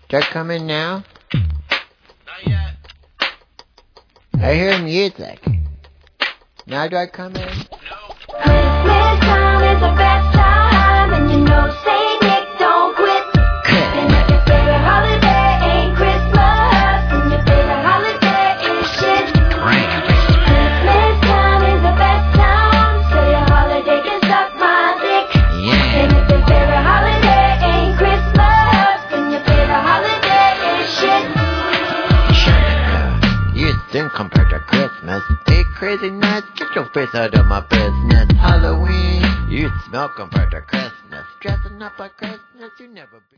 Do I come in now? Not yet. I hear music. Now do I come in? No. Christmas time is the best time, and you know Saint Nick don't quit. And if your favorite holiday ain't Christmas, then your favorite holiday is shit. Christmas time is the best time, so your holiday can suck my dick. Yeah. And if your favorite holiday ain't Christmas, then your favorite holiday is shit. You soon compared to Christmas. Hey, crazy nuts, get your face out of my business. Halloween, you smell compared to Christmas. Dressing up like Christmas, you never be.